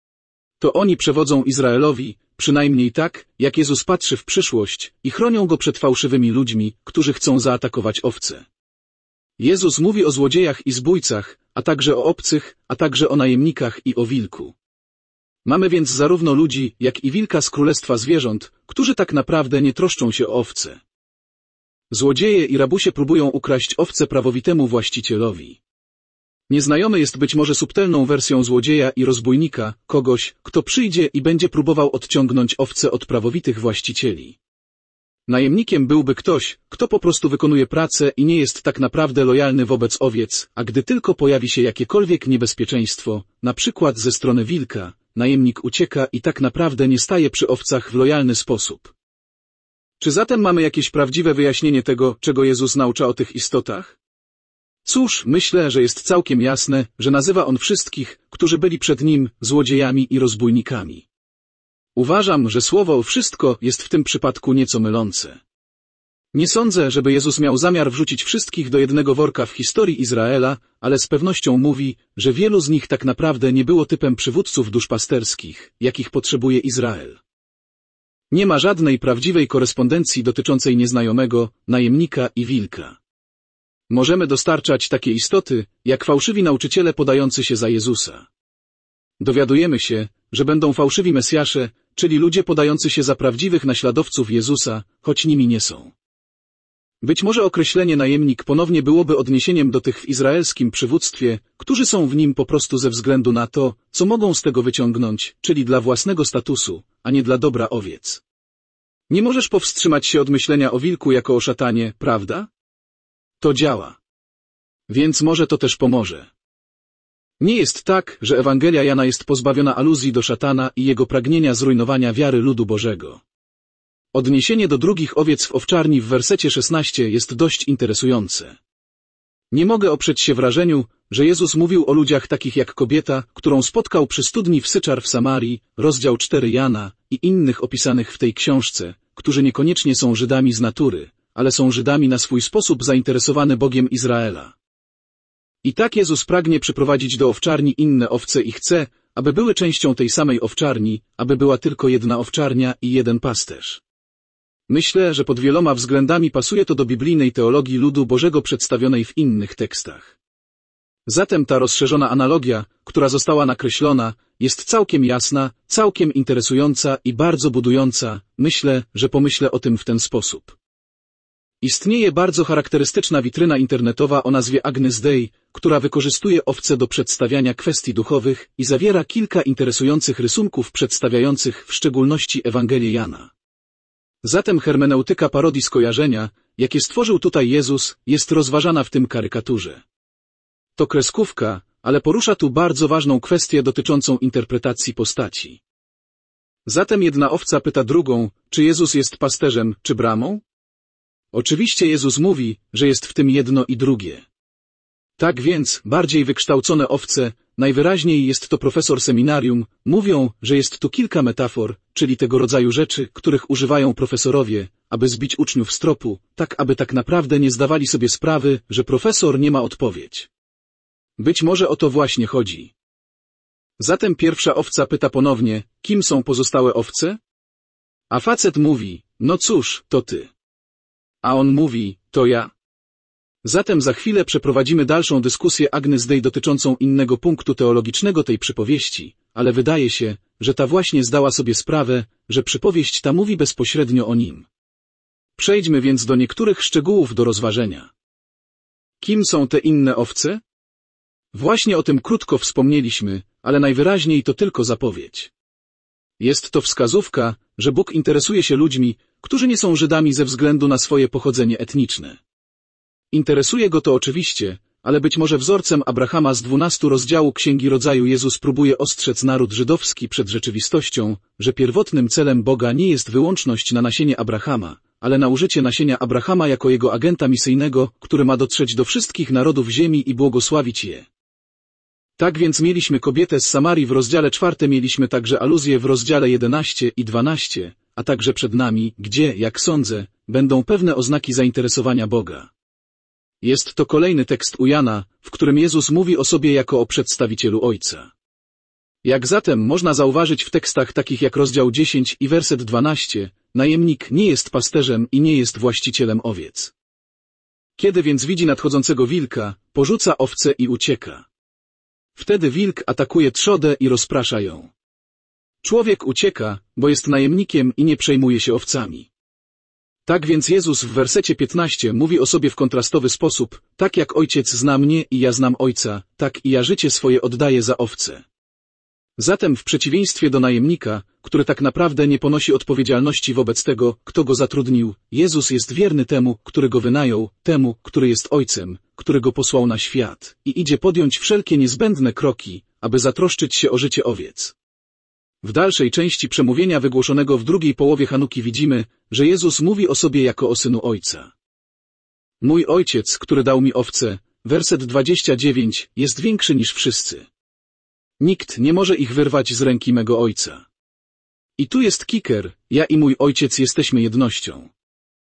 To oni przewodzą Izraelowi, przynajmniej tak, jak Jezus patrzy w przyszłość i chronią go przed fałszywymi ludźmi, którzy chcą zaatakować owce. Jezus mówi o złodziejach i zbójcach, a także o obcych, a także o najemnikach i o wilku. Mamy więc zarówno ludzi, jak i wilka z królestwa zwierząt, którzy tak naprawdę nie troszczą się o owce. Złodzieje i rabusie próbują ukraść owce prawowitemu właścicielowi. Nieznajomy jest być może subtelną wersją złodzieja i rozbójnika, kogoś, kto przyjdzie i będzie próbował odciągnąć owce od prawowitych właścicieli. Najemnikiem byłby ktoś, kto po prostu wykonuje pracę i nie jest tak naprawdę lojalny wobec owiec, a gdy tylko pojawi się jakiekolwiek niebezpieczeństwo, na przykład ze strony wilka, najemnik ucieka i tak naprawdę nie staje przy owcach w lojalny sposób. Czy zatem mamy jakieś prawdziwe wyjaśnienie tego, czego Jezus naucza o tych istotach? Cóż, myślę, że jest całkiem jasne, że nazywa on wszystkich, którzy byli przed nim, złodziejami i rozbójnikami. Uważam, że słowo wszystko jest w tym przypadku nieco mylące. Nie sądzę, żeby Jezus miał zamiar wrzucić wszystkich do jednego worka w historii Izraela, ale z pewnością mówi, że wielu z nich tak naprawdę nie było typem przywódców duszpasterskich, jakich potrzebuje Izrael. Nie ma żadnej prawdziwej korespondencji dotyczącej nieznajomego, najemnika i wilka. Możemy dostarczać takie istoty, jak fałszywi nauczyciele podający się za Jezusa. Dowiadujemy się, że będą fałszywi Mesjasze, czyli ludzie podający się za prawdziwych naśladowców Jezusa, choć nimi nie są. Być może określenie najemnik ponownie byłoby odniesieniem do tych w izraelskim przywództwie, którzy są w nim po prostu ze względu na to, co mogą z tego wyciągnąć, czyli dla własnego statusu, a nie dla dobra owiec. Nie możesz powstrzymać się od myślenia o wilku jako o szatanie, prawda? To działa. Więc może to też pomoże. Nie jest tak, że Ewangelia Jana jest pozbawiona aluzji do szatana i jego pragnienia zrujnowania wiary ludu Bożego. Odniesienie do drugich owiec w owczarni w wersecie 16 jest dość interesujące. Nie mogę oprzeć się wrażeniu, że Jezus mówił o ludziach takich jak kobieta, którą spotkał przy studni w Syczar w Samarii, rozdział 4 Jana i innych opisanych w tej książce, którzy niekoniecznie są Żydami z natury, ale są Żydami na swój sposób zainteresowany Bogiem Izraela. I tak Jezus pragnie przyprowadzić do owczarni inne owce i chce, aby były częścią tej samej owczarni, aby była tylko jedna owczarnia i jeden pasterz. Myślę, że pod wieloma względami pasuje to do biblijnej teologii ludu Bożego przedstawionej w innych tekstach. Zatem ta rozszerzona analogia, która została nakreślona, jest całkiem jasna, całkiem interesująca i bardzo budująca. Myślę, że pomyślę o tym w ten sposób. Istnieje bardzo charakterystyczna witryna internetowa o nazwie Agnus Dei, która wykorzystuje owce do przedstawiania kwestii duchowych i zawiera kilka interesujących rysunków przedstawiających w szczególności Ewangelię Jana. Zatem hermeneutyka parodii skojarzenia, jakie stworzył tutaj Jezus, jest rozważana w tym karykaturze. To kreskówka, ale porusza tu bardzo ważną kwestię dotyczącą interpretacji postaci. Zatem jedna owca pyta drugą, czy Jezus jest pasterzem, czy bramą? Oczywiście Jezus mówi, że jest w tym jedno i drugie. Tak więc, bardziej wykształcone owce, najwyraźniej jest to profesor seminarium, mówią, że jest tu kilka metafor, czyli tego rodzaju rzeczy, których używają profesorowie, aby zbić uczniów z tropu, tak aby tak naprawdę nie zdawali sobie sprawy, że profesor nie ma odpowiedź. Być może o to właśnie chodzi. Zatem pierwsza owca pyta ponownie, kim są pozostałe owce? A facet mówi, no cóż, to ty. A on mówi, to ja. Zatem za chwilę przeprowadzimy dalszą dyskusję Agnus Dei dotyczącą innego punktu teologicznego tej przypowieści, ale wydaje się, że ta właśnie zdała sobie sprawę, że przypowieść ta mówi bezpośrednio o nim. Przejdźmy więc do niektórych szczegółów do rozważenia. Kim są te inne owce? Właśnie o tym krótko wspomnieliśmy, ale najwyraźniej to tylko zapowiedź. Jest to wskazówka, że Bóg interesuje się ludźmi, którzy nie są Żydami ze względu na swoje pochodzenie etniczne. Interesuje go to oczywiście, ale być może wzorcem Abrahama z 12 rozdziału Księgi Rodzaju Jezus próbuje ostrzec naród żydowski przed rzeczywistością, że pierwotnym celem Boga nie jest wyłączność na nasienie Abrahama, ale na użycie nasienia Abrahama jako jego agenta misyjnego, który ma dotrzeć do wszystkich narodów ziemi i błogosławić je. Tak więc mieliśmy kobietę z Samarii w rozdziale 4, mieliśmy także aluzję w rozdziale 11 i 12, a także przed nami, gdzie, jak sądzę, będą pewne oznaki zainteresowania Boga. Jest to kolejny tekst u Jana, w którym Jezus mówi o sobie jako o przedstawicielu Ojca. Jak zatem można zauważyć w tekstach takich jak rozdział 10 i werset 12, najemnik nie jest pasterzem i nie jest właścicielem owiec. Kiedy więc widzi nadchodzącego wilka, porzuca owce i ucieka. Wtedy wilk atakuje trzodę i rozprasza ją. Człowiek ucieka, bo jest najemnikiem i nie przejmuje się owcami. Tak więc Jezus w wersecie 15 mówi o sobie w kontrastowy sposób, tak jak Ojciec zna mnie i ja znam Ojca, tak i ja życie swoje oddaję za owce. Zatem w przeciwieństwie do najemnika, który tak naprawdę nie ponosi odpowiedzialności wobec tego, kto go zatrudnił, Jezus jest wierny temu, który go wynajął, temu, który jest Ojcem, który go posłał na świat i idzie podjąć wszelkie niezbędne kroki, aby zatroszczyć się o życie owiec. W dalszej części przemówienia wygłoszonego w drugiej połowie Hanuki widzimy, że Jezus mówi o sobie jako o Synu Ojca. Mój Ojciec, który dał mi owce, werset 29, jest większy niż wszyscy. Nikt nie może ich wyrwać z ręki mego Ojca. I tu jest kiker, ja i mój Ojciec jesteśmy jednością.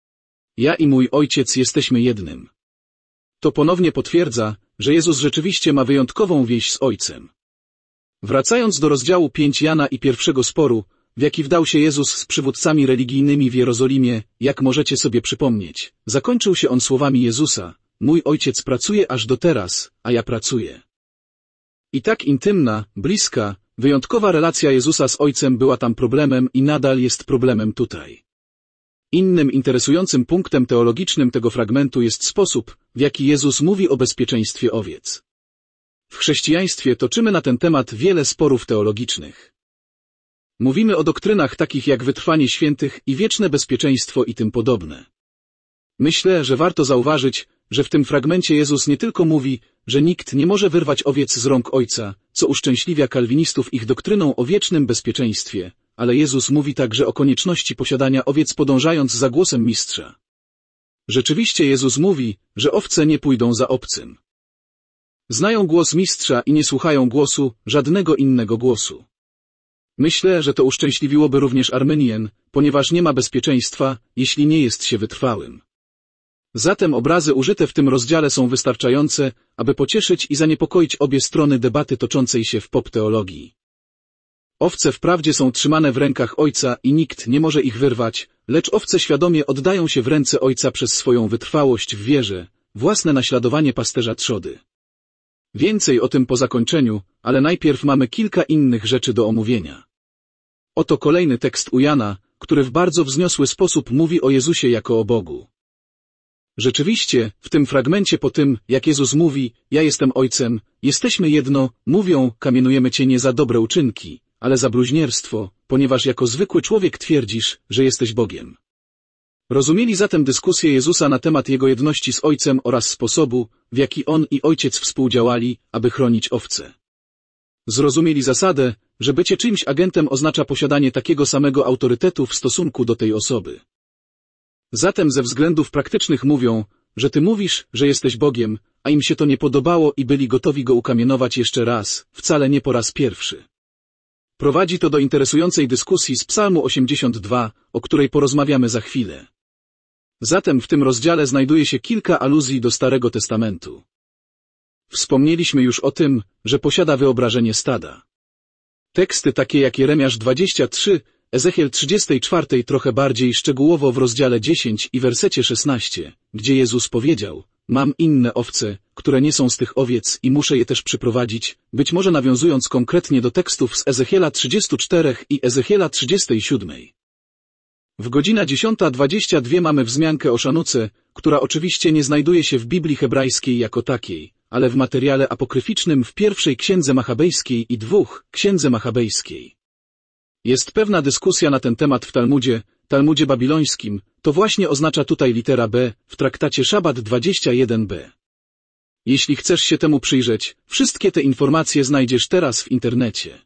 Ja i mój Ojciec jesteśmy jednym. To ponownie potwierdza, że Jezus rzeczywiście ma wyjątkową więź z Ojcem. Wracając do rozdziału 5 Jana i pierwszego sporu, w jaki wdał się Jezus z przywódcami religijnymi w Jerozolimie, jak możecie sobie przypomnieć, zakończył się on słowami Jezusa: mój Ojciec pracuje aż do teraz, a ja pracuję. I tak intymna, bliska, wyjątkowa relacja Jezusa z Ojcem była tam problemem i nadal jest problemem tutaj. Innym interesującym punktem teologicznym tego fragmentu jest sposób, w jaki Jezus mówi o bezpieczeństwie owiec. W chrześcijaństwie toczymy na ten temat wiele sporów teologicznych. Mówimy o doktrynach takich jak wytrwanie świętych i wieczne bezpieczeństwo i tym podobne. Myślę, że warto zauważyć, że w tym fragmencie Jezus nie tylko mówi, że nikt nie może wyrwać owiec z rąk Ojca, co uszczęśliwia kalwinistów ich doktryną o wiecznym bezpieczeństwie, ale Jezus mówi także o konieczności posiadania owiec podążając za głosem Mistrza. Rzeczywiście Jezus mówi, że owce nie pójdą za obcym. Znają głos Mistrza i nie słuchają głosu, żadnego innego głosu. Myślę, że to uszczęśliwiłoby również Armenian, ponieważ nie ma bezpieczeństwa, jeśli nie jest się wytrwałym. Zatem obrazy użyte w tym rozdziale są wystarczające, aby pocieszyć i zaniepokoić obie strony debaty toczącej się w pop-teologii. Owce wprawdzie są trzymane w rękach Ojca i nikt nie może ich wyrwać, lecz owce świadomie oddają się w ręce Ojca przez swoją wytrwałość w wierze, własne naśladowanie pasterza trzody. Więcej o tym po zakończeniu, ale najpierw mamy kilka innych rzeczy do omówienia. Oto kolejny tekst u Jana, który w bardzo wzniosły sposób mówi o Jezusie jako o Bogu. Rzeczywiście, w tym fragmencie po tym, jak Jezus mówi, ja jestem Ojcem, jesteśmy jedno, mówią, kamienujemy Cię nie za dobre uczynki, ale za bluźnierstwo, ponieważ jako zwykły człowiek twierdzisz, że jesteś Bogiem. Rozumieli zatem dyskusję Jezusa na temat Jego jedności z Ojcem oraz sposobu, w jaki On i Ojciec współdziałali, aby chronić owce. Zrozumieli zasadę, że bycie czyimś agentem oznacza posiadanie takiego samego autorytetu w stosunku do tej osoby. Zatem ze względów praktycznych mówią, że Ty mówisz, że jesteś Bogiem, a im się to nie podobało i byli gotowi Go ukamienować jeszcze raz, wcale nie po raz pierwszy. Prowadzi to do interesującej dyskusji z Psalmu 82, o której porozmawiamy za chwilę. Zatem w tym rozdziale znajduje się kilka aluzji do Starego Testamentu. Wspomnieliśmy już o tym, że posiada wyobrażenie stada. Teksty takie jak Jeremiasz 23, Ezechiel 34 trochę bardziej szczegółowo w rozdziale 10 i wersecie 16, gdzie Jezus powiedział: mam inne owce, które nie są z tych owiec i muszę je też przyprowadzić, być może nawiązując konkretnie do tekstów z Ezechiela 34 i Ezechiela 37. W godzina 10:22 mamy wzmiankę o Szanuce, która oczywiście nie znajduje się w Biblii hebrajskiej jako takiej, ale w materiale apokryficznym w pierwszej księdze machabejskiej i księdze machabejskiej. Jest pewna dyskusja na ten temat w Talmudzie babilońskim, to właśnie oznacza tutaj litera B, w traktacie Szabat 21b. Jeśli chcesz się temu przyjrzeć, wszystkie te informacje znajdziesz teraz w internecie.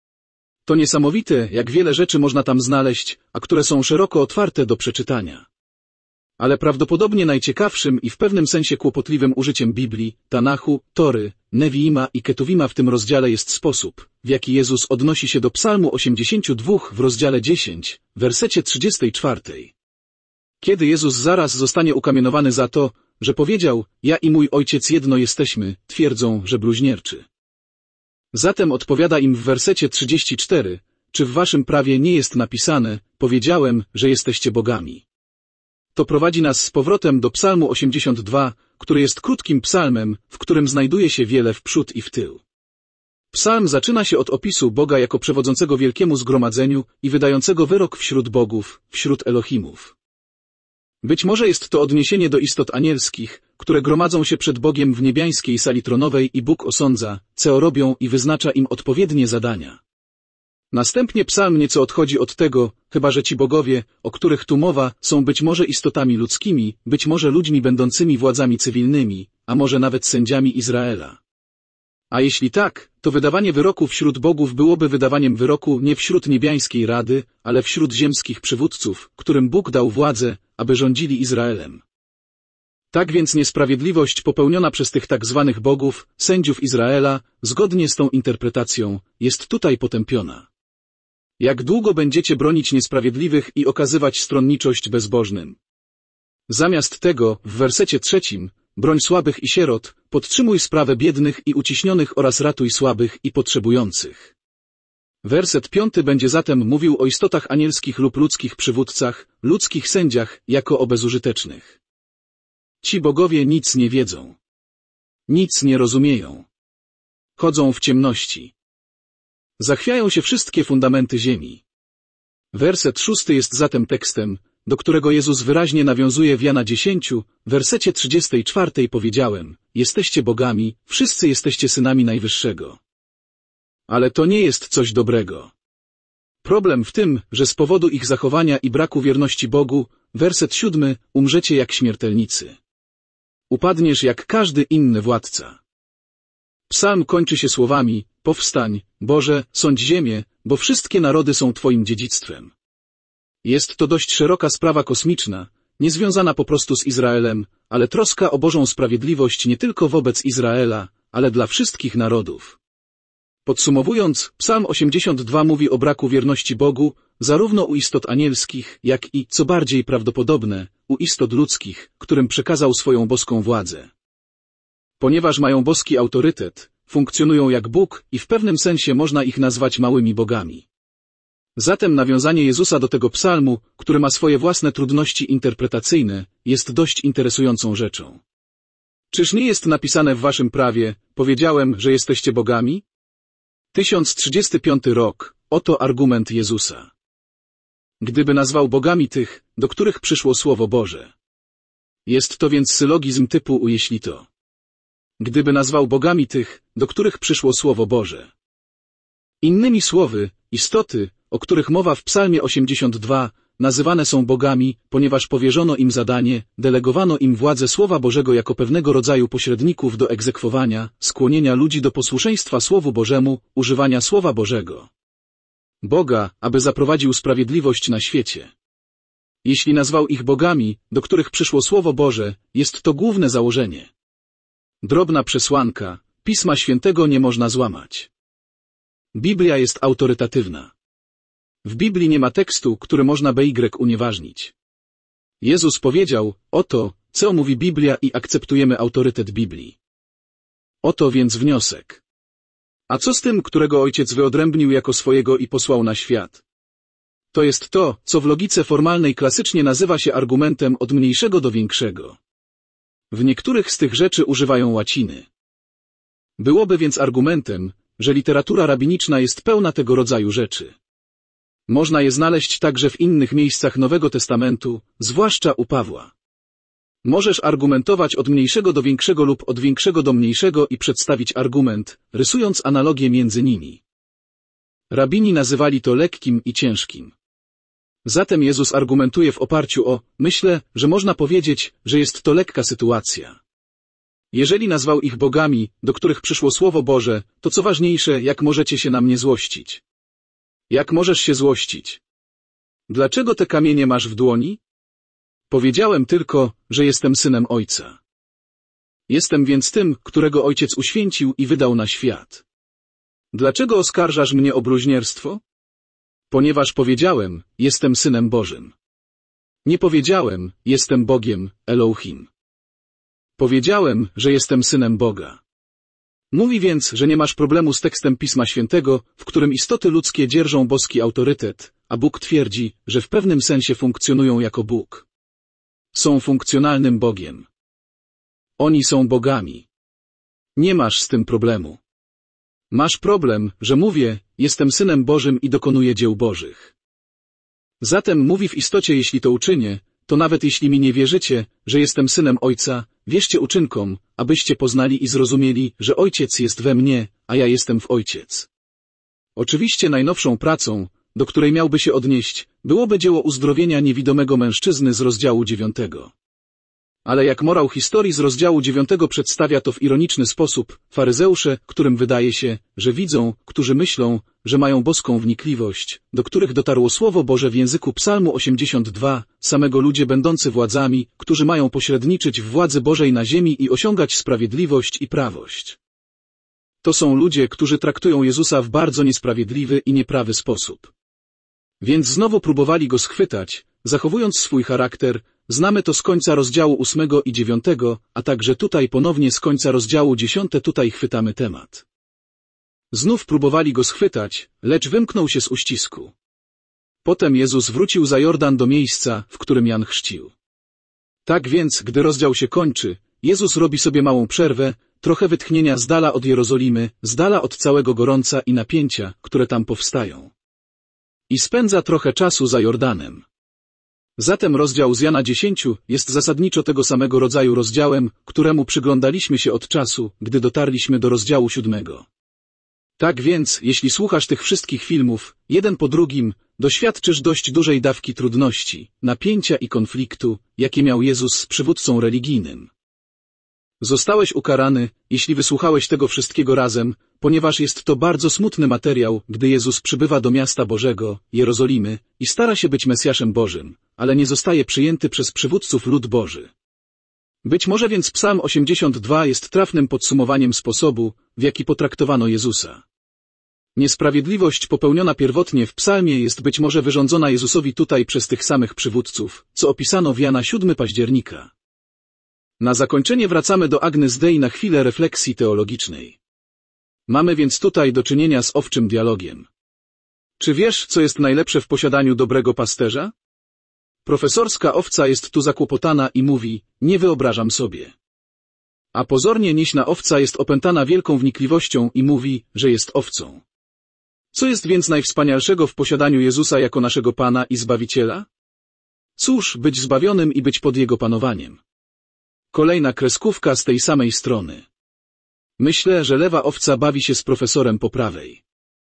To niesamowite, jak wiele rzeczy można tam znaleźć, a które są szeroko otwarte do przeczytania. Ale prawdopodobnie najciekawszym i w pewnym sensie kłopotliwym użyciem Biblii, Tanachu, Tory, Neviima i Ketuvima w tym rozdziale jest sposób, w jaki Jezus odnosi się do Psalmu 82 w rozdziale 10, wersecie 34. Kiedy Jezus zaraz zostanie ukamienowany za to, że powiedział, ja i mój Ojciec jedno jesteśmy, twierdzą, że bluźnierczy. Zatem odpowiada im w wersecie 34, czy w waszym prawie nie jest napisane, powiedziałem, że jesteście bogami. To prowadzi nas z powrotem do Psalmu 82, który jest krótkim psalmem, w którym znajduje się wiele w przód i w tył. Psalm zaczyna się od opisu Boga jako przewodzącego wielkiemu zgromadzeniu i wydającego wyrok wśród bogów, wśród Elohimów. Być może jest to odniesienie do istot anielskich, które gromadzą się przed Bogiem w niebiańskiej sali tronowej i Bóg osądza, co robią i wyznacza im odpowiednie zadania. Następnie psalm nieco odchodzi od tego, chyba że ci bogowie, o których tu mowa, są być może istotami ludzkimi, być może ludźmi będącymi władzami cywilnymi, a może nawet sędziami Izraela. A jeśli tak, to wydawanie wyroku wśród bogów byłoby wydawaniem wyroku nie wśród niebiańskiej rady, ale wśród ziemskich przywódców, którym Bóg dał władzę, aby rządzili Izraelem. Tak więc niesprawiedliwość popełniona przez tych tak zwanych bogów, sędziów Izraela, zgodnie z tą interpretacją, jest tutaj potępiona. Jak długo będziecie bronić niesprawiedliwych i okazywać stronniczość bezbożnym? Zamiast tego, w wersecie 3, broń słabych i sierot, podtrzymuj sprawę biednych i uciśnionych oraz ratuj słabych i potrzebujących. Werset 5 będzie zatem mówił o istotach anielskich lub ludzkich przywódcach, ludzkich sędziach, jako o bezużytecznych. Ci bogowie nic nie wiedzą. Nic nie rozumieją. Chodzą w ciemności. Zachwiają się wszystkie fundamenty ziemi. Werset 6 jest zatem tekstem, do którego Jezus wyraźnie nawiązuje w Jana 10, wersecie 34 powiedziałem, jesteście bogami, wszyscy jesteście synami Najwyższego. Ale to nie jest coś dobrego. Problem w tym, że z powodu ich zachowania i braku wierności Bogu, werset 7, umrzecie jak śmiertelnicy. Upadniesz jak każdy inny władca. Psalm kończy się słowami, powstań, Boże, sądź ziemię, bo wszystkie narody są Twoim dziedzictwem. Jest to dość szeroka sprawa kosmiczna, niezwiązana po prostu z Izraelem, ale troska o Bożą sprawiedliwość nie tylko wobec Izraela, ale dla wszystkich narodów. Podsumowując, Psalm 82 mówi o braku wierności Bogu, zarówno u istot anielskich, jak i, co bardziej prawdopodobne, u istot ludzkich, którym przekazał swoją boską władzę. Ponieważ mają boski autorytet, funkcjonują jak Bóg i w pewnym sensie można ich nazwać małymi bogami. Zatem nawiązanie Jezusa do tego psalmu, który ma swoje własne trudności interpretacyjne, jest dość interesującą rzeczą. Czyż nie jest napisane w waszym prawie, powiedziałem, że jesteście bogami? 1035 rok, oto argument Jezusa. Gdyby nazwał bogami tych, do których przyszło Słowo Boże. Jest to więc sylogizm typu jeśli to. Gdyby nazwał bogami tych, do których przyszło Słowo Boże. Innymi słowy, istoty, o których mowa w Psalmie 82, nazywane są bogami, ponieważ powierzono im zadanie, delegowano im władzę Słowa Bożego jako pewnego rodzaju pośredników do egzekwowania, skłonienia ludzi do posłuszeństwa Słowu Bożemu, używania Słowa Bożego. Boga, aby zaprowadził sprawiedliwość na świecie. Jeśli nazwał ich bogami, do których przyszło Słowo Boże, jest to główne założenie. Drobna przesłanka, Pisma Świętego nie można złamać. Biblia jest autorytatywna. W Biblii nie ma tekstu, który można unieważnić. Jezus powiedział, oto, co mówi Biblia i akceptujemy autorytet Biblii. Oto więc wniosek. A co z tym, którego Ojciec wyodrębnił jako swojego i posłał na świat? To jest to, co w logice formalnej klasycznie nazywa się argumentem od mniejszego do większego. W niektórych z tych rzeczy używają łaciny. Byłoby więc argumentem, że literatura rabiniczna jest pełna tego rodzaju rzeczy. Można je znaleźć także w innych miejscach Nowego Testamentu, zwłaszcza u Pawła. Możesz argumentować od mniejszego do większego lub od większego do mniejszego i przedstawić argument, rysując analogię między nimi. Rabini nazywali to lekkim i ciężkim. Zatem Jezus argumentuje w oparciu o, myślę, że można powiedzieć, że jest to lekka sytuacja. Jeżeli nazwał ich bogami, do których przyszło Słowo Boże, to co ważniejsze, jak możecie się na mnie złościć? Jak możesz się złościć? Dlaczego te kamienie masz w dłoni? Powiedziałem tylko, że jestem synem Ojca. Jestem więc tym, którego Ojciec uświęcił i wydał na świat. Dlaczego oskarżasz mnie o bluźnierstwo? Ponieważ powiedziałem, jestem synem Bożym. Nie powiedziałem, jestem Bogiem, Elohim. Powiedziałem, że jestem synem Boga. Mówi więc, że nie masz problemu z tekstem Pisma Świętego, w którym istoty ludzkie dzierżą boski autorytet, a Bóg twierdzi, że w pewnym sensie funkcjonują jako Bóg. Są funkcjonalnym Bogiem. Oni są bogami. Nie masz z tym problemu. Masz problem, że mówię, jestem synem Bożym i dokonuję dzieł Bożych. Zatem mówi w istocie, jeśli to uczynię, to nawet jeśli mi nie wierzycie, że jestem synem Ojca, wierzcie uczynkom, abyście poznali i zrozumieli, że Ojciec jest we mnie, a ja jestem w Ojciec. Oczywiście najnowszą pracą, do której miałby się odnieść, byłoby dzieło uzdrowienia niewidomego mężczyzny z rozdziału 9. Ale jak morał historii z rozdziału 9 przedstawia to w ironiczny sposób, faryzeusze, którym wydaje się, że widzą, którzy myślą, że mają boską wnikliwość, do których dotarło Słowo Boże w języku Psalmu 82, samego ludzie będący władzami, którzy mają pośredniczyć w władzy Bożej na ziemi i osiągać sprawiedliwość i prawość. To są ludzie, którzy traktują Jezusa w bardzo niesprawiedliwy i nieprawy sposób. Więc znowu próbowali Go schwytać, zachowując swój charakter. Znamy to z końca rozdziału 8 i 9, a także tutaj ponownie z końca rozdziału 10 tutaj chwytamy temat. Znów próbowali Go schwytać, lecz wymknął się z uścisku. Potem Jezus wrócił za Jordan do miejsca, w którym Jan chrzcił. Tak więc, gdy rozdział się kończy, Jezus robi sobie małą przerwę, trochę wytchnienia z dala od Jerozolimy, z dala od całego gorąca i napięcia, które tam powstają. I spędza trochę czasu za Jordanem. Zatem rozdział z Jana 10 jest zasadniczo tego samego rodzaju rozdziałem, któremu przyglądaliśmy się od czasu, gdy dotarliśmy do rozdziału 7. Tak więc, jeśli słuchasz tych wszystkich filmów, jeden po drugim, doświadczysz dość dużej dawki trudności, napięcia i konfliktu, jakie miał Jezus z przywódcą religijnym. Zostałeś ukarany, jeśli wysłuchałeś tego wszystkiego razem, ponieważ jest to bardzo smutny materiał, gdy Jezus przybywa do miasta Bożego, Jerozolimy, i stara się być Mesjaszem Bożym, ale nie zostaje przyjęty przez przywódców lud Boży. Być może więc Psalm 82 jest trafnym podsumowaniem sposobu, w jaki potraktowano Jezusa. Niesprawiedliwość popełniona pierwotnie w psalmie jest być może wyrządzona Jezusowi tutaj przez tych samych przywódców, co opisano w Jana 7 października. Na zakończenie wracamy do Agnus Dei na chwilę refleksji teologicznej. Mamy więc tutaj do czynienia z owczym dialogiem. Czy wiesz, co jest najlepsze w posiadaniu dobrego pasterza? Profesorska owca jest tu zakłopotana i mówi, nie wyobrażam sobie. A pozornie nieśna owca jest opętana wielką wnikliwością i mówi, że jest owcą. Co jest więc najwspanialszego w posiadaniu Jezusa jako naszego Pana i Zbawiciela? Cóż, być zbawionym i być pod Jego panowaniem. Kolejna kreskówka z tej samej strony. Myślę, że lewa owca bawi się z profesorem po prawej.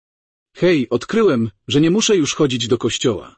Hej, odkryłem, że nie muszę już chodzić do kościoła.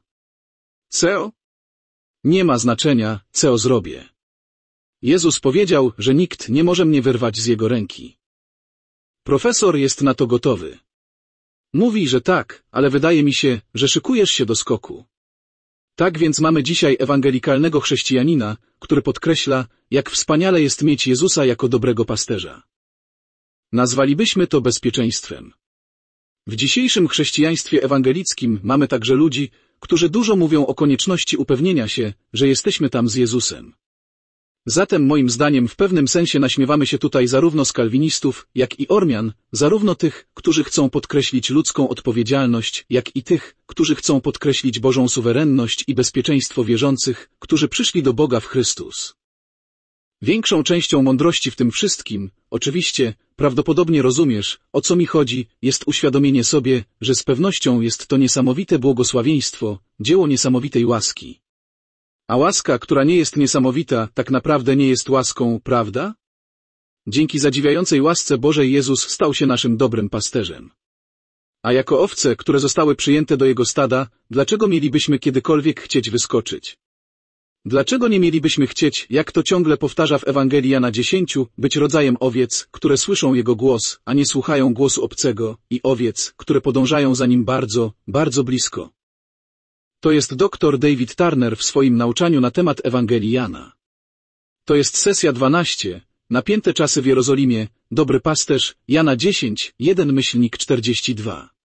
Co? Nie ma znaczenia, co zrobię. Jezus powiedział, że nikt nie może mnie wyrwać z Jego ręki. Profesor jest na to gotowy. Mówi, że tak, ale wydaje mi się, że szykujesz się do skoku. Tak więc mamy dzisiaj ewangelikalnego chrześcijanina, który podkreśla, jak wspaniale jest mieć Jezusa jako dobrego pasterza. Nazwalibyśmy to bezpieczeństwem. W dzisiejszym chrześcijaństwie ewangelickim mamy także ludzi, którzy dużo mówią o konieczności upewnienia się, że jesteśmy tam z Jezusem. Zatem moim zdaniem w pewnym sensie naśmiewamy się tutaj zarówno z kalwinistów, jak i Ormian, zarówno tych, którzy chcą podkreślić ludzką odpowiedzialność, jak i tych, którzy chcą podkreślić Bożą suwerenność i bezpieczeństwo wierzących, którzy przyszli do Boga w Chrystus. Większą częścią mądrości w tym wszystkim, oczywiście, prawdopodobnie rozumiesz, o co mi chodzi, jest uświadomienie sobie, że z pewnością jest to niesamowite błogosławieństwo, dzieło niesamowitej łaski. A łaska, która nie jest niesamowita, tak naprawdę nie jest łaską, prawda? Dzięki zadziwiającej łasce Bożej Jezus stał się naszym dobrym pasterzem. A jako owce, które zostały przyjęte do Jego stada, dlaczego mielibyśmy kiedykolwiek chcieć wyskoczyć? Dlaczego nie mielibyśmy chcieć, jak to ciągle powtarza w Ewangelii Jana 10, być rodzajem owiec, które słyszą Jego głos, a nie słuchają głosu obcego, i owiec, które podążają za Nim bardzo, bardzo blisko? To jest dr David Turner w swoim nauczaniu na temat Ewangelii Jana. To jest sesja 12, napięte czasy w Jerozolimie, dobry pasterz, Jana 10, 1-42.